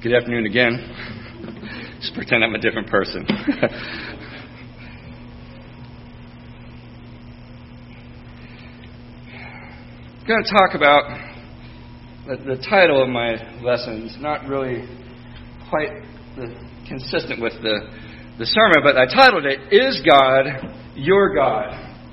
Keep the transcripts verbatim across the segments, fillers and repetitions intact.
Good afternoon again. Just pretend I'm a different person. I'm going to talk about the, the title of my lesson. It's not really quite the, consistent with the, the sermon, but I titled it, Is God Your God?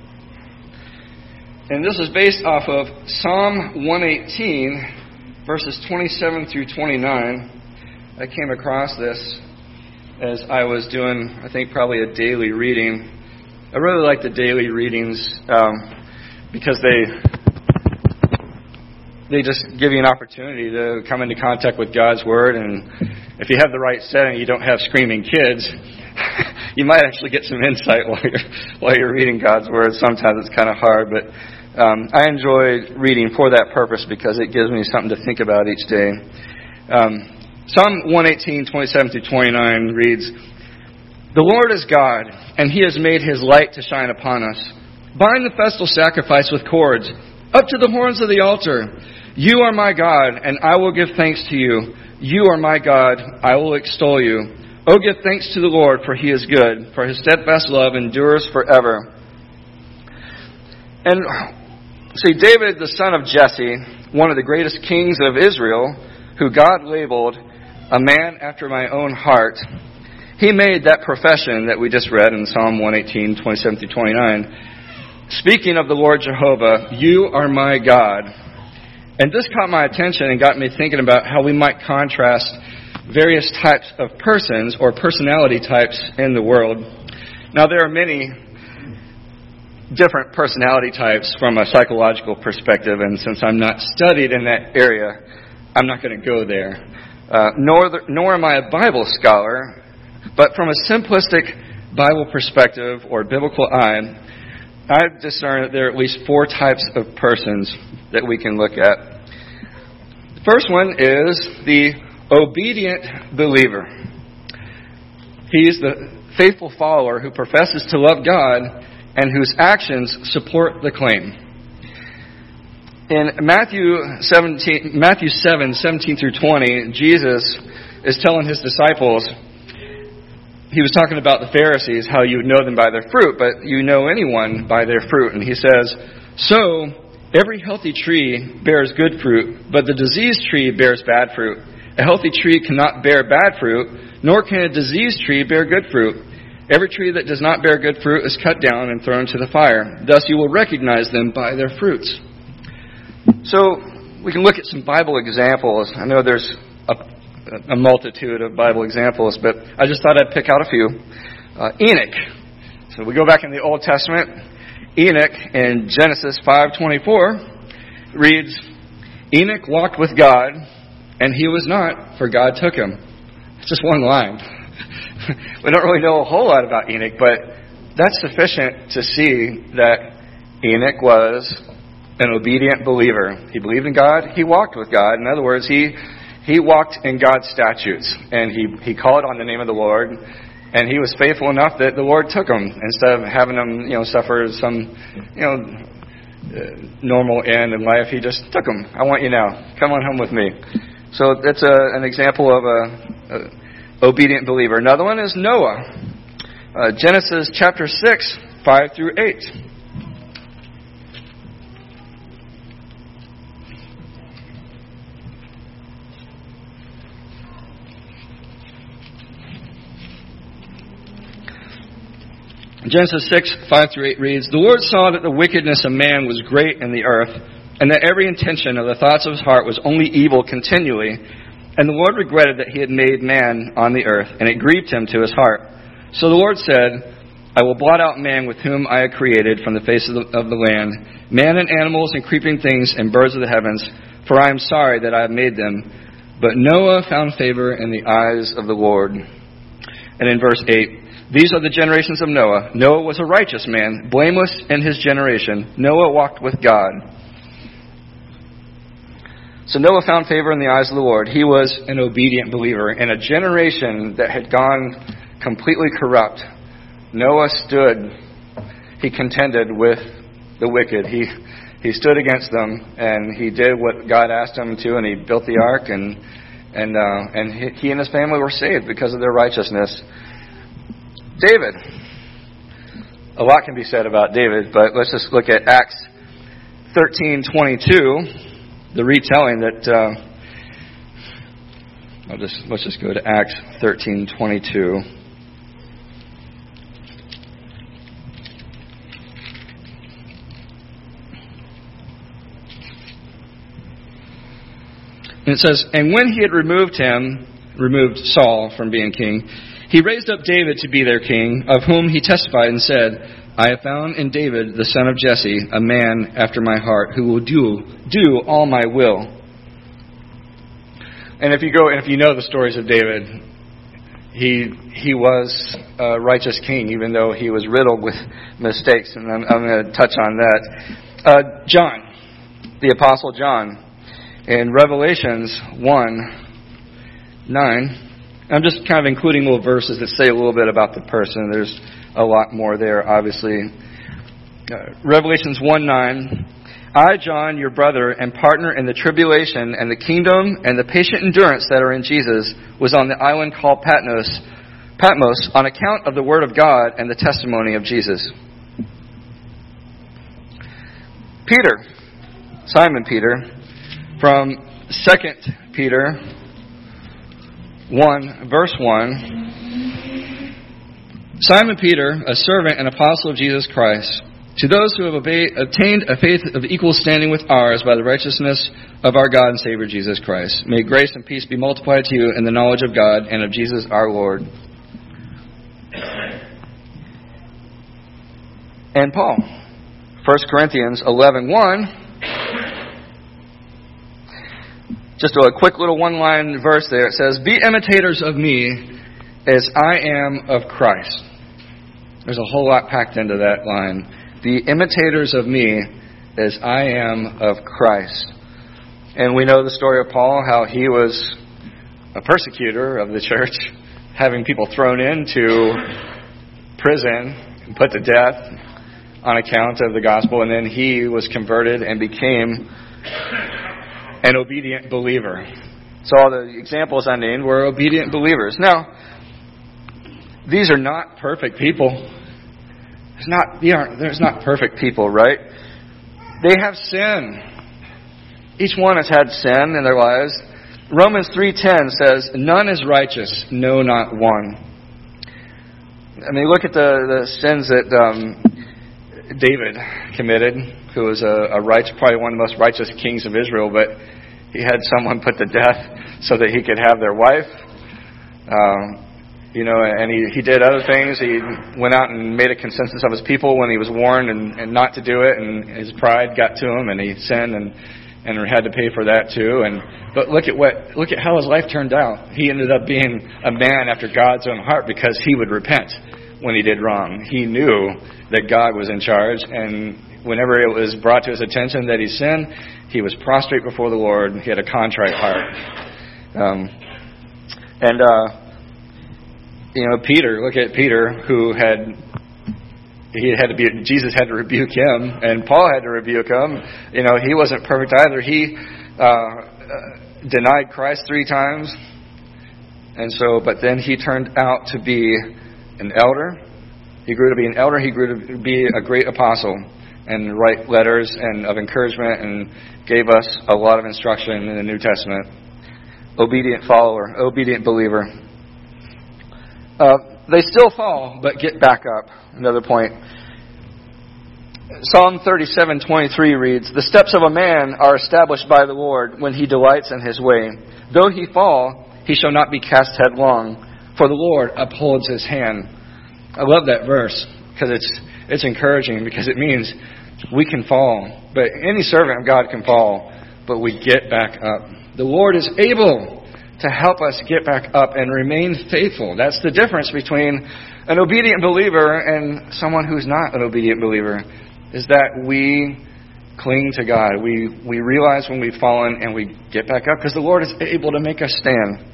And this is based off of Psalm one eighteen, verses twenty-seven through twenty-nine. I came across this as I was doing, I think, probably a daily reading. I really like the daily readings um, because they they just give you an opportunity to come into contact with God's Word. And if you have the right setting, you don't have screaming kids, you might actually get some insight while you're while you're reading God's Word. Sometimes it's kind of hard, but um, I enjoy reading for that purpose because it gives me something to think about each day. Um, Psalm one eighteen, twenty-seven through twenty-nine reads, The Lord is God, and He has made His light to shine upon us. Bind the festal sacrifice with cords, up to the horns of the altar. You are my God, and I will give thanks to you. You are my God, I will extol you. Oh, give thanks to the Lord, for He is good, for His steadfast love endures forever. And see, David, the son of Jesse, one of the greatest kings of Israel, who God labeled a man after my own heart, he made that profession that we just read in Psalm one eighteen, twenty-seven through twenty-nine. Speaking of the Lord Jehovah, you are my God. And this caught my attention and got me thinking about how we might contrast various types of persons or personality types in the world. Now, there are many different personality types from a psychological perspective, and since I'm not studied in that area, I'm not going to go there. Uh, nor, the, nor am I a Bible scholar, but from a simplistic Bible perspective or biblical eye, I've discerned that there are at least four types of persons that we can look at. The first one is the obedient believer. He's the faithful follower who professes to love God and whose actions support the claim. In Matthew seventeen, Matthew seven, seventeen through twenty, Jesus is telling His disciples, He was talking about the Pharisees, how you know them by their fruit, but you know anyone by their fruit. And He says, So, every healthy tree bears good fruit, but the diseased tree bears bad fruit. A healthy tree cannot bear bad fruit, nor can a diseased tree bear good fruit. Every tree that does not bear good fruit is cut down and thrown to the fire. Thus you will recognize them by their fruits. So, we can look at some Bible examples. I know there's a, a multitude of Bible examples, but I just thought I'd pick out a few. Uh, Enoch. So we go back in the Old Testament. Enoch in Genesis five twenty-four reads, Enoch walked with God, and he was not, for God took him. It's just one line. We don't really know a whole lot about Enoch, but that's sufficient to see that Enoch was an obedient believer. He believed in God. He walked with God. In other words, he he walked in God's statutes, and he, he called on the name of the Lord, and he was faithful enough that the Lord took him instead of having him, you know, suffer some, you know, uh, normal end in life. He just took him. I want you now. Come on home with me. So that's a, an example of a, a obedient believer. Another one is Noah. Uh, Genesis chapter six, five through eight. Genesis six, five through eight reads, The Lord saw that the wickedness of man was great in the earth, and that every intention of the thoughts of his heart was only evil continually. And the Lord regretted that He had made man on the earth, and it grieved Him to His heart. So the Lord said, I will blot out man with whom I have created from the face of the, of the land, man and animals and creeping things and birds of the heavens, for I am sorry that I have made them. But Noah found favor in the eyes of the Lord. And in verse eight, These are the generations of Noah. Noah was a righteous man, blameless in his generation. Noah walked with God. So Noah found favor in the eyes of the Lord. He was an obedient believer. In a generation that had gone completely corrupt, Noah stood, he contended with the wicked. He he stood against them, and he did what God asked him to, and he built the ark, and And uh, and he and his family were saved because of their righteousness. David. A lot can be said about David, but let's just look at Acts thirteen twenty-two, the retelling that. Uh, I'll just let's just go to Acts thirteen twenty-two. And it says, and when he had removed him, removed Saul from being king, he raised up David to be their king, of whom he testified and said, I have found in David, the son of Jesse, a man after my heart, who will do do all my will. And if you go and if you know the stories of David, he he was a righteous king, even though he was riddled with mistakes. And I'm, I'm going to touch on that. Uh, John, the Apostle John. In Revelations one nine, I'm just kind of including little verses that say a little bit about the person. There's a lot more there, obviously. Uh, Revelations one nine, I, John, your brother and partner in the tribulation and the kingdom and the patient endurance that are in Jesus, was on the island called Patmos, Patmos on account of the word of God and the testimony of Jesus. Peter, Simon Peter, from Second Peter one, verse one. Simon Peter, a servant and apostle of Jesus Christ, to those who have obeyed, obtained a faith of equal standing with ours by the righteousness of our God and Savior Jesus Christ. May grace and peace be multiplied to you in the knowledge of God and of Jesus our Lord. And Paul, First Corinthians eleven one. Just a quick little one-line verse there. It says, be imitators of me as I am of Christ. There's a whole lot packed into that line. Be imitators of me as I am of Christ. And we know the story of Paul, how he was a persecutor of the church, having people thrown into prison and put to death on account of the gospel. And then he was converted and became an obedient believer. So all the examples I named were obedient believers. Now, these are not perfect people. There's not, they aren't, there's not perfect people, right? They have sin. Each one has had sin in their lives. Romans three ten says, none is righteous, no, not one. I mean, look at the, the sins that um, David committed, who was a, a righteous, probably one of the most righteous kings of Israel, but he had someone put to death so that he could have their wife. Um, you know, and he, he did other things. He went out and made a consensus of his people when he was warned and, and not to do it, and his pride got to him, and he sinned and, and had to pay for that too. And but look at what look at how his life turned out. He ended up being a man after God's own heart because he would repent when he did wrong. He knew that God was in charge, and whenever it was brought to his attention that he sinned, he was prostrate before the Lord. He had a contrite heart. Um, and, uh, you know, Peter, look at Peter, who had, he had to be, Jesus had to rebuke him, and Paul had to rebuke him. You know, he wasn't perfect either. He uh, uh, denied Christ three times. And so, but then he turned out to be an elder. He grew to be an elder. He grew to be a great apostle and write letters and of encouragement and gave us a lot of instruction in the New Testament. Obedient follower, obedient believer. Uh, they still fall, but get back up. Another point. Psalm thirty-seven twenty-three reads, the steps of a man are established by the Lord when he delights in his way. Though he fall, he shall not be cast headlong, for the Lord upholds his hand. I love that verse because it's it's encouraging, because it means we can fall, but any servant of God can fall, but we get back up. The Lord is able to help us get back up and remain faithful. That's the difference between an obedient believer and someone who's not an obedient believer, is that we cling to God. We we realize when we've fallen and we get back up because the Lord is able to make us stand.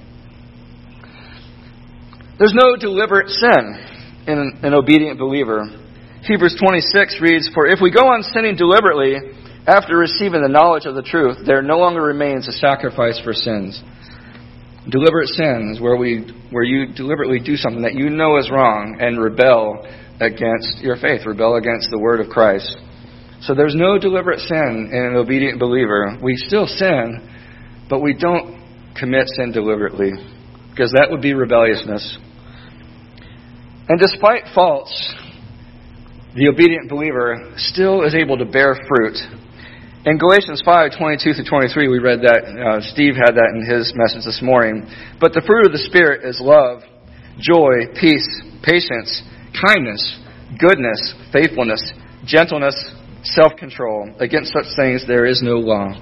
There's no deliberate sin in an, an obedient believer. Hebrews twenty-six reads, for if we go on sinning deliberately after receiving the knowledge of the truth, there no longer remains a sacrifice for sins. Deliberate sin is where we where you deliberately do something that you know is wrong and rebel against your faith, rebel against the word of Christ. So there's no deliberate sin in an obedient believer. We still sin, but we don't commit sin deliberately, because that would be rebelliousness. And despite faults, the obedient believer still is able to bear fruit. In Galatians five, twenty-two through twenty-three, we read that. Uh, Steve had that in his message this morning. But the fruit of the Spirit is love, joy, peace, patience, kindness, goodness, faithfulness, gentleness, self-control. Against such things there is no law.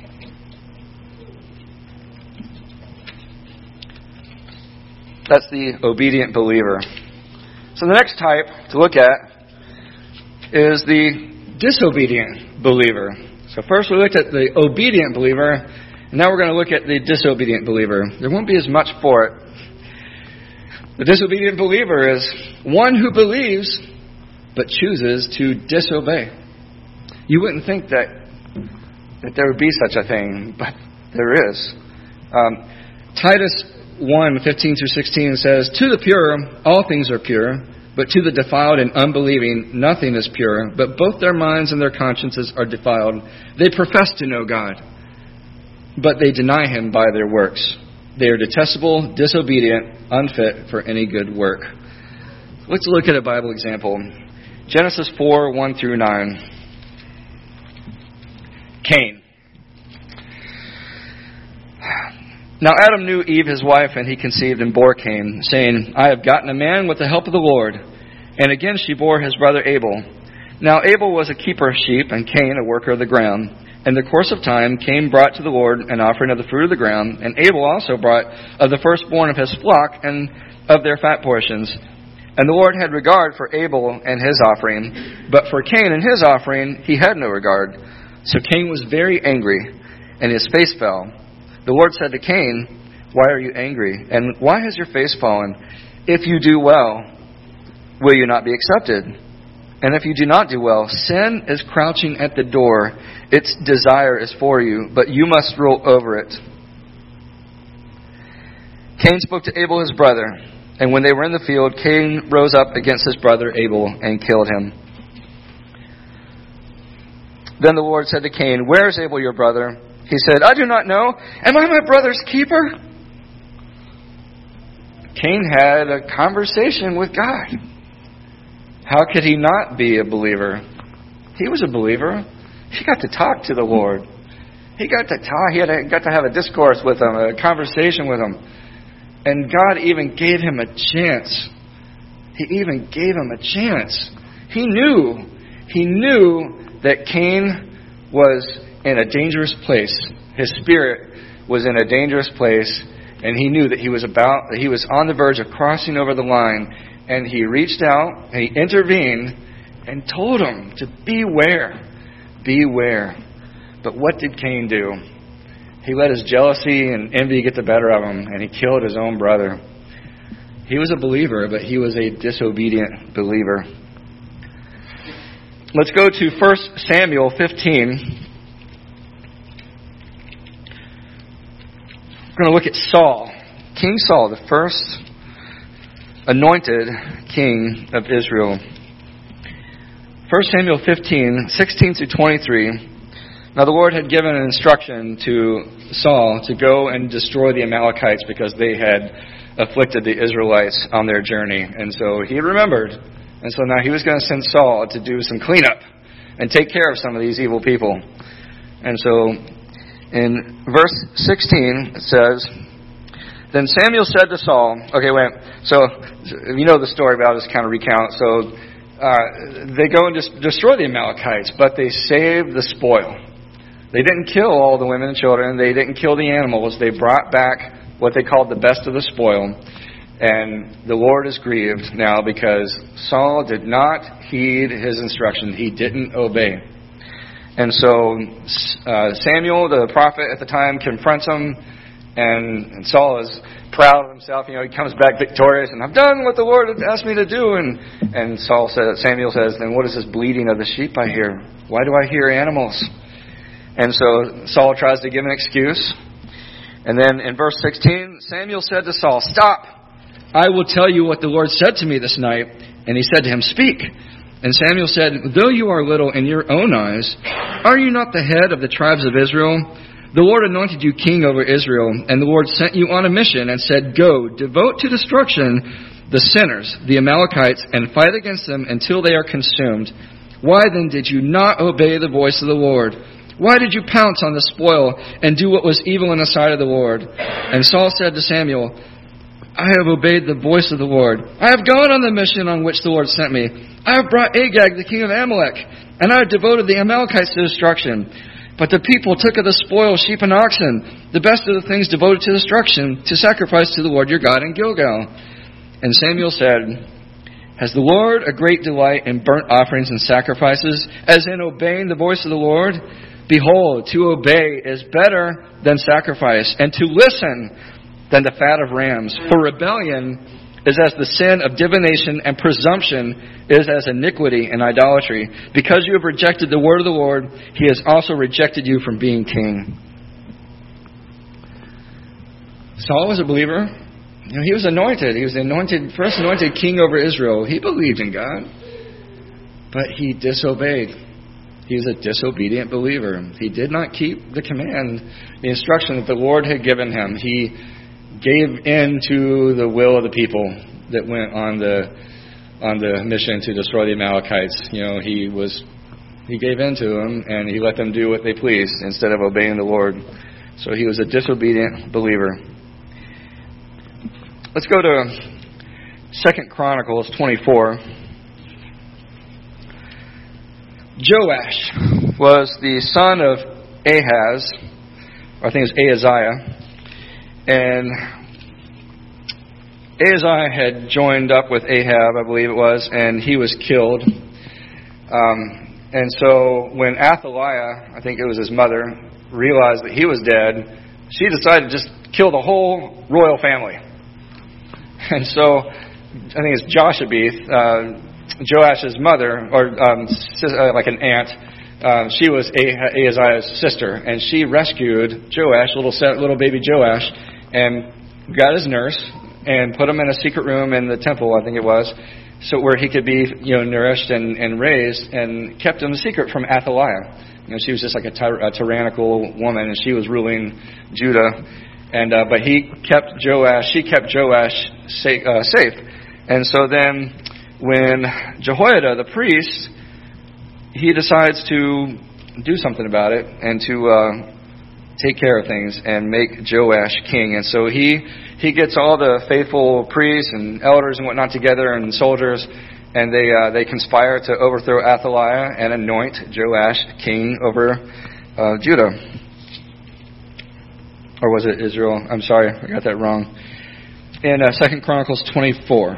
That's the obedient believer. So the next type to look at is the disobedient believer. So first we looked at the obedient believer, and now we're going to look at the disobedient believer. There won't be as much for it. The disobedient believer is one who believes but chooses to disobey. You wouldn't think that that there would be such a thing, but there is. Um, Titus one, fifteen through sixteen says, "To the pure all things are pure, but to the defiled and unbelieving nothing is pure, but both their minds and their consciences are defiled. They profess to know God, but they deny Him by their works. They are detestable, disobedient, unfit for any good work." Let's look at a Bible example. Genesis four, one through nine. Cain. Now Adam knew Eve his wife, and he conceived and bore Cain, saying, "I have gotten a man with the help of the Lord." And again she bore his brother Abel. Now Abel was a keeper of sheep, and Cain a worker of the ground. In the course of time, Cain brought to the Lord an offering of the fruit of the ground, and Abel also brought of the firstborn of his flock and of their fat portions. And the Lord had regard for Abel and his offering, but for Cain and his offering he had no regard. So Cain was very angry, and his face fell. The Lord said to Cain, "Why are you angry? And why has your face fallen? If you do well, will you not be accepted? And if you do not do well, sin is crouching at the door. Its desire is for you, but you must rule over it." Cain spoke to Abel his brother, and when they were in the field, Cain rose up against his brother Abel and killed him. Then the Lord said to Cain, "Where is Abel your brother?" He said, "I do not know. Am I my brother's keeper?" Cain had a conversation with God. How could he not be a believer? He was a believer. He got to talk to the Lord. He got to talk. He had a, got to have a discourse with him, a conversation with him. And God even gave him a chance. He even gave him a chance. He knew. He knew that Cain was in a dangerous place. His spirit was in a dangerous place, and he knew that he was about that he was on the verge of crossing over the line, and he reached out and he intervened and told him to beware, beware. But what did Cain do? He let his jealousy and envy get the better of him, and he killed his own brother. He was a believer, but he was a disobedient believer. Let's go to First Samuel fifteen. We're going to look at Saul. King Saul, the first anointed king of Israel. First Samuel fifteen, sixteen through twenty-three. Now the Lord had given an instruction to Saul to go and destroy the Amalekites because they had afflicted the Israelites on their journey. And so he remembered. And so now he was going to send Saul to do some cleanup and take care of some of these evil people. And so in verse sixteen, it says, "Then Samuel said to Saul," okay, wait, so you know the story, but I'll just kind of recount. So uh, they go and just destroy the Amalekites, but they save the spoil. They didn't kill all the women and children. They didn't kill the animals. They brought back what they called the best of the spoil. And the Lord is grieved now because Saul did not heed his instruction. He didn't obey. And so uh, Samuel, the prophet at the time, confronts him, and, and Saul is proud of himself. You know, he comes back victorious, and I've done what the Lord had asked me to do. And and Saul says, Samuel says, "Then what is this bleating of the sheep I hear? Why do I hear animals?" And so Saul tries to give an excuse, And then in verse sixteen, Samuel said to Saul, "Stop! I will tell you what the Lord said to me this night." And he said to him, "Speak." And Samuel said, "Though you are little in your own eyes, are you not the head of the tribes of Israel? The Lord anointed you king over Israel, and the Lord sent you on a mission and said, 'Go, devote to destruction the sinners, the Amalekites, and fight against them until they are consumed.' Why then did you not obey the voice of the Lord? Why did you pounce on the spoil and do what was evil in the sight of the Lord?" And Saul said to Samuel, "I have obeyed the voice of the Lord. I have gone on the mission on which the Lord sent me. I have brought Agag, the king of Amalek, and I have devoted the Amalekites to destruction. But the people took of the spoil sheep and oxen, the best of the things devoted to destruction, to sacrifice to the Lord your God in Gilgal." And Samuel said, "Has the Lord a great delight in burnt offerings and sacrifices, as in obeying the voice of the Lord? Behold, to obey is better than sacrifice, and to listen than the fat of rams. For rebellion is as the sin of divination, and presumption is as iniquity and idolatry. Because you have rejected the word of the Lord, He has also rejected you from being king." Saul was a believer. You know, he was anointed. He was the anointed, first anointed king over Israel. He believed in God, but he disobeyed. He was a disobedient believer. He did not keep the command, the instruction that the Lord had given him. He gave in to the will of the people that went on the on the mission to destroy the Amalekites. You know, he was he gave in to them, and he let them do what they pleased instead of obeying the Lord. So he was a disobedient believer. Let's go to Second Chronicles twenty-four. Joash was the son of Ahaz, or I think it was Ahaziah. And Ahaziah had joined up with Ahab, I believe it was, and he was killed. Um, and so when Athaliah, I think it was his mother, realized that he was dead, she decided to just kill the whole royal family. And so I think it's Joshabeth, uh, Joash's mother, or um, uh, like an aunt. Uh, she was Ahaziah's sister, and she rescued Joash, little little baby Joash, and got his nurse and put him in a secret room in the temple, I think it was, so where he could be, you know, nourished and, and raised, and kept him secret from Athaliah. You know, she was just like a, ty- a tyrannical woman, and she was ruling Judah. And uh, but he kept Joash, she kept Joash safe, uh, safe. And so then, when Jehoiada, the priest, he decides to do something about it and to uh, take care of things and make Joash king. And so he he gets all the faithful priests and elders and whatnot together, and soldiers, and they uh, they conspire to overthrow Athaliah and anoint Joash king over uh, Judah. Or was it Israel? I'm sorry, I got that wrong. In uh, Second Chronicles twenty-four.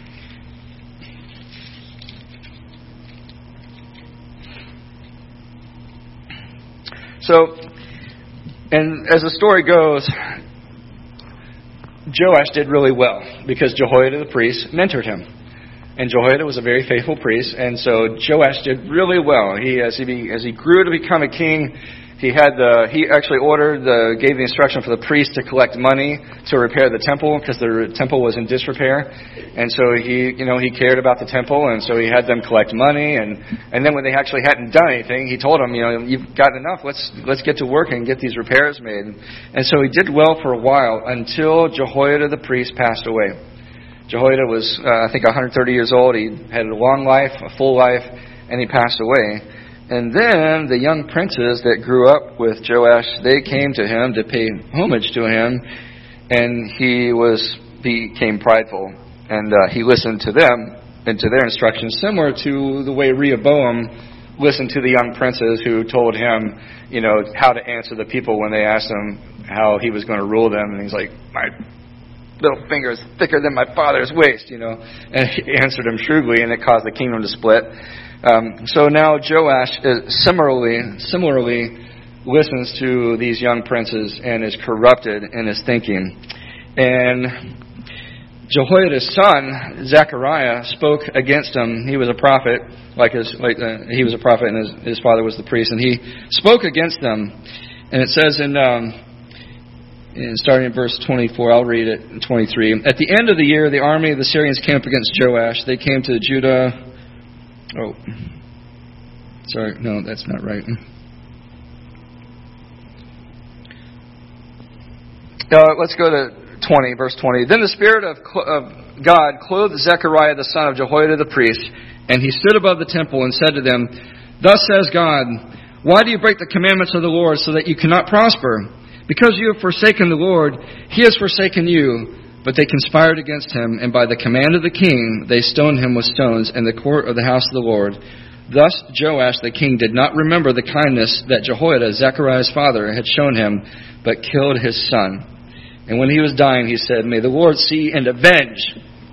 So, and as the story goes, Joash did really well because Jehoiada the priest mentored him. And Jehoiada was a very faithful priest, and so Joash did really well. He, as he as he grew to become a king, he had the he actually ordered the gave the instruction for the priest to collect money to repair the temple because the temple was in disrepair, and so he you know he cared about the temple, and so he had them collect money, and and then when they actually hadn't done anything, he told them, you know, you've got enough. Let's let's get to work and get these repairs made. And so he did well for a while until Jehoiada the priest passed away. Jehoiada was uh, I think one hundred thirty years old. He had a long life, a full life, and he passed away. And then the young princes that grew up with Joash, they came to him to pay homage to him, and he was became prideful, and uh, he listened to them and to their instructions, similar to the way Rehoboam listened to the young princes who told him, you know, how to answer the people when they asked him how he was going to rule them, and he's like, my little finger is thicker than my father's waist, you know, and he answered him shrewdly, and it caused the kingdom to split. Um, so now Joash is similarly similarly listens to these young princes and is corrupted in his thinking. And Jehoiada's son Zechariah spoke against him. He was a prophet, like his like uh, he was a prophet, and his, his father was the priest, and he spoke against them. And it says in um, And starting in verse twenty-four, I'll read it in twenty-three. At the end of the year, the army of the Syrians came up against Joash. They came to Judah. Oh, sorry, no, that's not right. Uh, let's go to twenty, verse twenty. Then the Spirit of, of God clothed Zechariah the son of Jehoiada the priest, and he stood above the temple and said to them, Thus says God, why do you break the commandments of the Lord so that you cannot prosper? Because you have forsaken the Lord, He has forsaken you. But they conspired against him, and by the command of the king, they stoned him with stones in the court of the house of the Lord. Thus Joash the king did not remember the kindness that Jehoiada, Zechariah's father, had shown him, but killed his son. And when he was dying, he said, May the Lord see and avenge.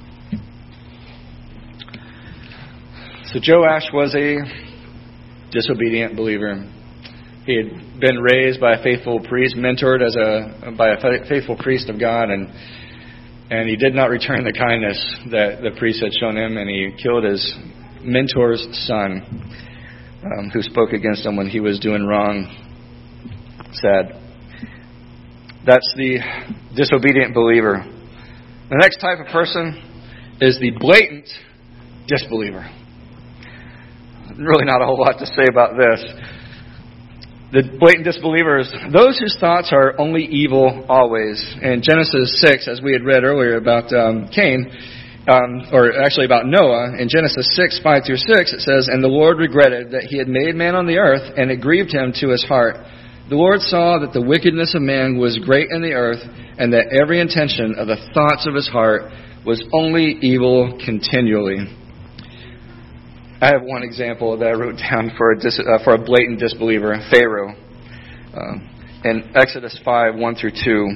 So Joash was a disobedient believer. He had been raised by a faithful priest, mentored as a by a faithful priest of God, and and he did not return the kindness that the priest had shown him, and he killed his mentor's son, um, who spoke against him when he was doing wrong. Sad. That's the disobedient believer. The next type of person is the blatant disbeliever. Really not a whole lot to say about this. The blatant disbelievers, those whose thoughts are only evil always. In Genesis six, as we had read earlier about um, Cain, um, or actually about Noah, in Genesis six, five through six, it says, And the Lord regretted that he had made man on the earth, and it grieved him to his heart. The Lord saw that the wickedness of man was great in the earth, and that every intention of the thoughts of his heart was only evil continually. I have one example that I wrote down for a, dis, uh, for a blatant disbeliever, Pharaoh. Uh, in Exodus five, one through two.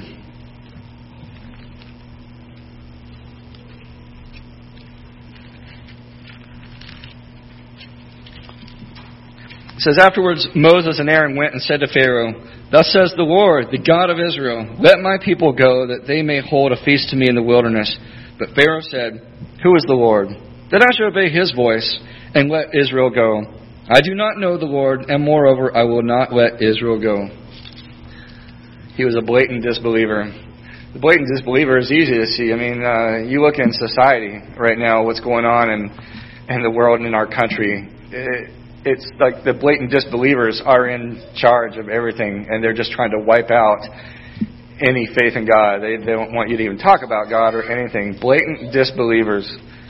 It says, Afterwards Moses and Aaron went and said to Pharaoh, Thus says the Lord, the God of Israel, Let my people go, that they may hold a feast to me in the wilderness. But Pharaoh said, Who is the Lord, that I should obey his voice and let Israel go? I do not know the Lord, and moreover, I will not let Israel go. He was a blatant disbeliever. The blatant disbeliever is easy to see. I mean, uh, you look in society right now, what's going on in, in the world and in our country. It, it's like the blatant disbelievers are in charge of everything, and they're just trying to wipe out any faith in God. They, they don't want you to even talk about God or anything. Blatant disbelievers.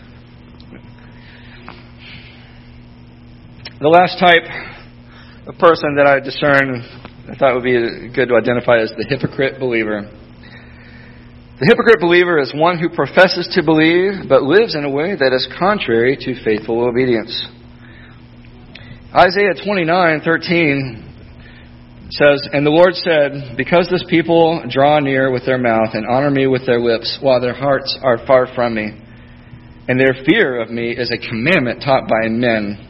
The last type of person that I discern, I thought would be good to identify as the hypocrite believer. The hypocrite believer is one who professes to believe, but lives in a way that is contrary to faithful obedience. Isaiah twenty-nine thirteen says, And the Lord said, Because this people draw near with their mouth and honor me with their lips, while their hearts are far from me, and their fear of me is a commandment taught by men.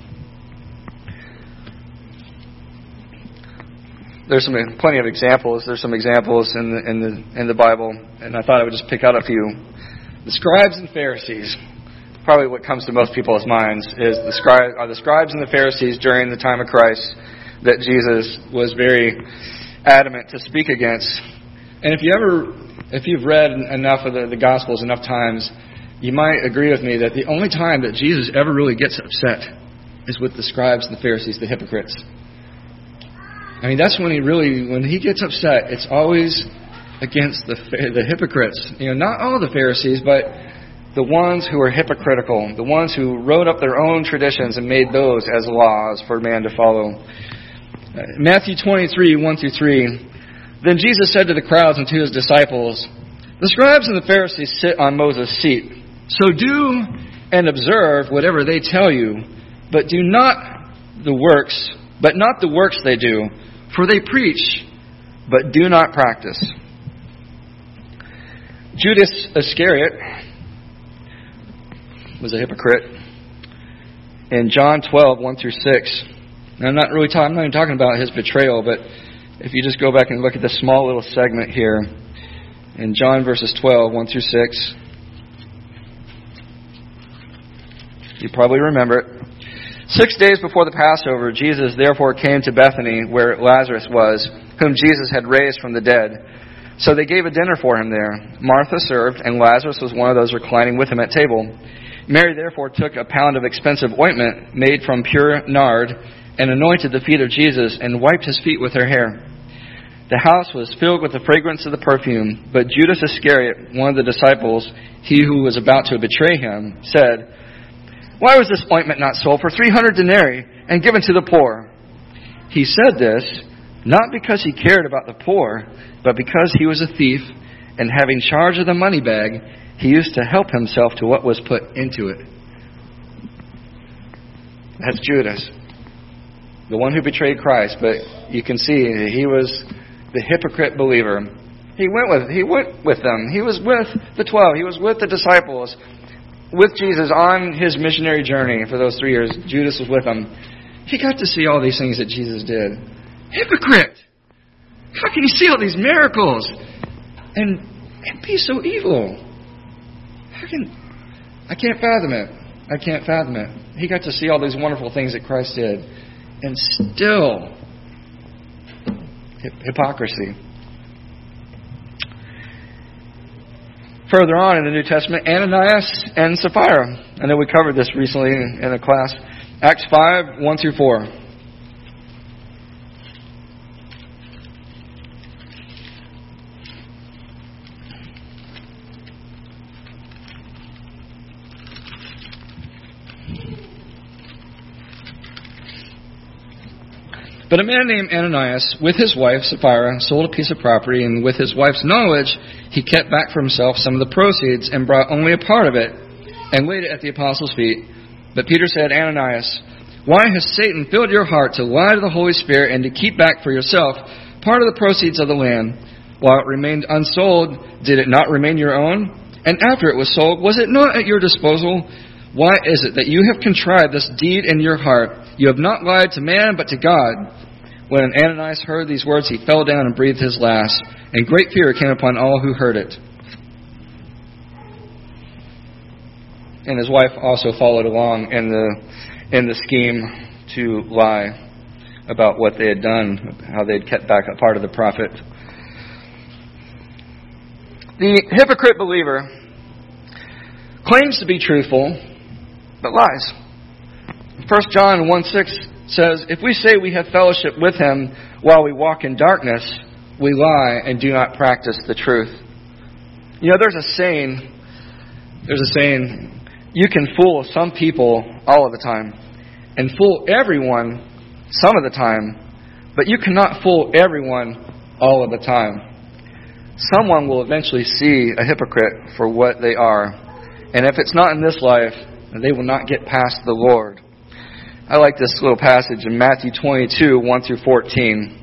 There's some plenty of examples. There's some examples in the in the in the Bible, and I thought I would just pick out a few. The scribes and Pharisees. Probably what comes to most people's minds is the scribes are the scribes and the Pharisees during the time of Christ that Jesus was very adamant to speak against. And if you ever, if you've read enough of the, the Gospels enough times, you might agree with me that the only time that Jesus ever really gets upset is with the scribes and the Pharisees, the hypocrites. I mean, that's when he really, when he gets upset, it's always against the the hypocrites. You know, not all the Pharisees, but the ones who are hypocritical, the ones who wrote up their own traditions and made those as laws for man to follow. Uh, Matthew twenty-three, one through three. Then Jesus said to the crowds and to his disciples, The scribes and the Pharisees sit on Moses' seat. So do and observe whatever they tell you, but do not the works, but not the works they do, for they preach, but do not practice. Judas Iscariot was a hypocrite. In John twelve, one through six, and I'm not really talking, I'm not even talking about his betrayal, but if you just go back and look at this small little segment here, in John verses twelve, one through six, you probably remember it. Six days before the Passover, Jesus therefore came to Bethany, where Lazarus was, whom Jesus had raised from the dead. So they gave a dinner for him there. Martha served, and Lazarus was one of those reclining with him at table. Mary therefore took a pound of expensive ointment made from pure nard, and anointed the feet of Jesus, and wiped his feet with her hair. The house was filled with the fragrance of the perfume, but Judas Iscariot, one of the disciples, he who was about to betray him, said, "Why was this ointment not sold for three hundred denarii and given to the poor?" He said this not because he cared about the poor, but because he was a thief, and having charge of the money bag, he used to help himself to what was put into it. That's Judas, the one who betrayed Christ. But you can see he was the hypocrite believer. He went with he went with them. He was with the twelve. He was with the disciples, with Jesus on his missionary journey for those three years. Judas was with him. He got to see all these things that Jesus did. Hypocrite! How can you see all these miracles and, and be so evil? How can I can't fathom it. I can't fathom it. He got to see all these wonderful things that Christ did, and still hypocrisy. Further on in the New Testament, Ananias and Sapphira. I know we covered this recently in a class. Acts five, one through four. But a man named Ananias, with his wife Sapphira, sold a piece of property, and with his wife's knowledge, he kept back for himself some of the proceeds and brought only a part of it and laid it at the apostles' feet. But Peter said, "Ananias, why has Satan filled your heart to lie to the Holy Spirit and to keep back for yourself part of the proceeds of the land? While it remained unsold, did it not remain your own? And after it was sold, was it not at your disposal? Why is it that you have contrived this deed in your heart? You have not lied to man, but to God." When Ananias heard these words, he fell down and breathed his last, and great fear came upon all who heard it. And his wife also followed along in the in the scheme to lie about what they had done, how they had kept back a part of the profit. The hypocrite believer claims to be truthful, but lies. First John one six says, "If we say we have fellowship with him while we walk in darkness, we lie and do not practice the truth." You know, there's a saying, there's a saying, you can fool some people all of the time and fool everyone some of the time, but you cannot fool everyone all of the time. Someone will eventually see a hypocrite for what they are, and if it's not in this life, they will not get past the Lord. I like this little passage in Matthew twenty-two, one through fourteen.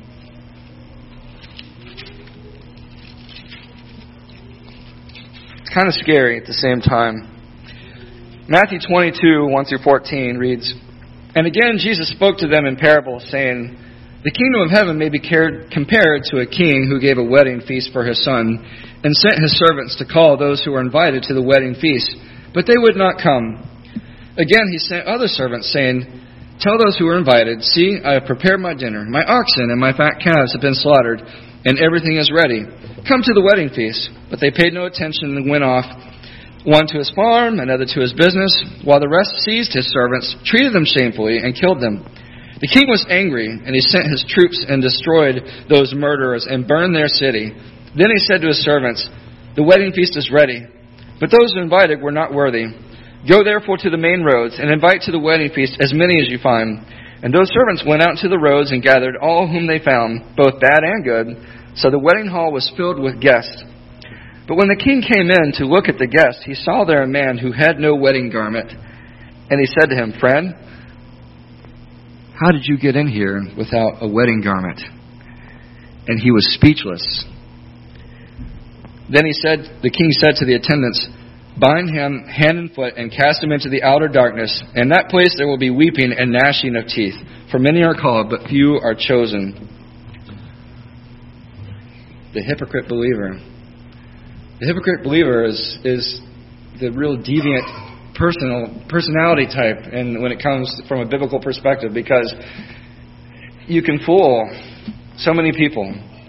It's kind of scary at the same time. Matthew twenty-two, one through fourteen reads, "And again Jesus spoke to them in parables, saying, The kingdom of heaven may be compared to a king who gave a wedding feast for his son, and sent his servants to call those who were invited to the wedding feast, but they would not come. Again he sent other servants, saying, Tell those who are invited, See, I have prepared my dinner. My oxen and my fat calves have been slaughtered, and everything is ready. Come to the wedding feast. But they paid no attention and went off, one to his farm, another to his business, while the rest seized his servants, treated them shamefully, and killed them. The king was angry, and he sent his troops and destroyed those murderers and burned their city. Then he said to his servants, The wedding feast is ready, but those invited were not worthy. Go therefore to the main roads, and invite to the wedding feast as many as you find. And those servants went out to the roads and gathered all whom they found, both bad and good. So the wedding hall was filled with guests. But when the king came in to look at the guests, he saw there a man who had no wedding garment. And he said to him, Friend, how did you get in here without a wedding garment? And he was speechless. Then he said, the king said to the attendants, Bind him hand and foot and cast him into the outer darkness. In that place there will be weeping and gnashing of teeth. For many are called, but few are chosen. The hypocrite believer. The hypocrite believer is, is the real deviant personal personality type, and when it comes from a biblical perspective, because you can fool so many people.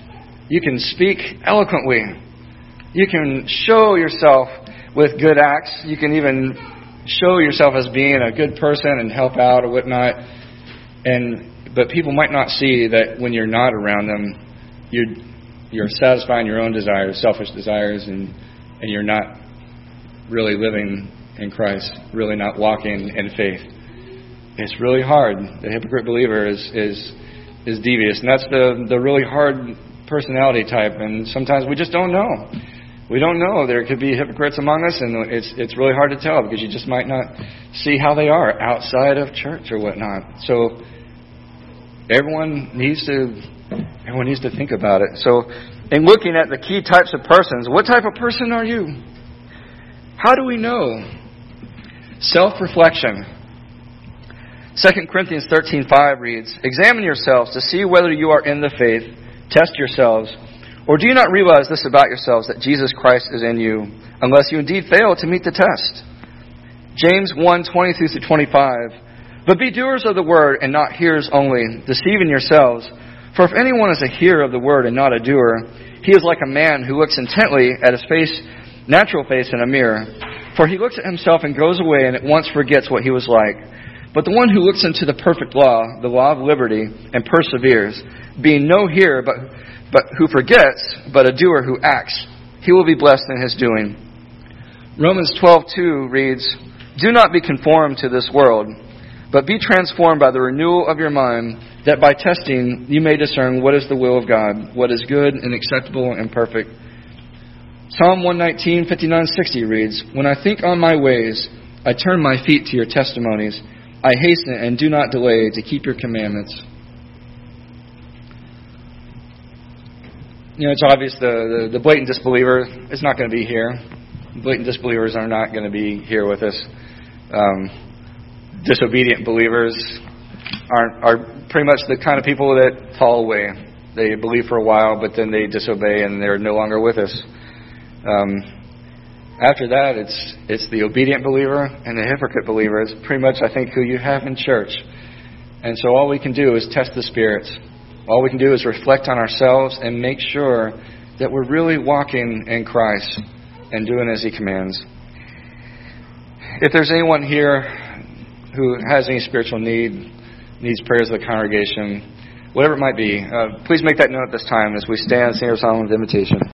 You can speak eloquently. You can show yourself with good acts. You can even show yourself as being a good person and help out or whatnot. And but people might not see that when you're not around them, you're you're satisfying your own desires, selfish desires, and and you're not really living in Christ, really not walking in faith. It's really hard. The hypocrite believer is is is devious, and that's the the really hard personality type. And sometimes we just don't know. We don't know. There could be hypocrites among us, and it's it's really hard to tell because you just might not see how they are outside of church or whatnot. So everyone needs to everyone needs to think about it. So in looking at the key types of persons, what type of person are you? How do we know? Self-reflection. Second Corinthians thirteen five reads, "Examine yourselves to see whether you are in the faith. Test yourselves. Or do you not realize this about yourselves, that Jesus Christ is in you, unless you indeed fail to meet the test?" James one twenty through twenty-five, "But be doers of the word, and not hearers only, deceiving yourselves. For if anyone is a hearer of the word and not a doer, he is like a man who looks intently at his face, natural face in a mirror. For he looks at himself and goes away and at once forgets what he was like. But the one who looks into the perfect law, the law of liberty, and perseveres, being no hearer, but but who forgets, but a doer who acts, he will be blessed in his doing." Romans twelve two reads, "Do not be conformed to this world, but be transformed by the renewal of your mind, that by testing you may discern what is the will of God, what is good and acceptable and perfect." Psalm one nineteen, fifty-nine, sixty reads, "When I think on my ways, I turn my feet to your testimonies. I hasten and do not delay to keep your commandments." You know, it's obvious the, the, the blatant disbeliever is not going to be here. Blatant disbelievers are not going to be here with us. Um, disobedient believers are are pretty much the kind of people that fall away. They believe for a while, but then they disobey and they're no longer with us. Um, after that, it's it's the obedient believer and the hypocrite believer. It's pretty much, I think, who you have in church. And so all we can do is test the spirits. All we can do is reflect on ourselves and make sure that we're really walking in Christ and doing as He commands. If there's anyone here who has any spiritual need, needs prayers of the congregation, whatever it might be, uh, please make that note at this time as we stand and sing our song of invitation.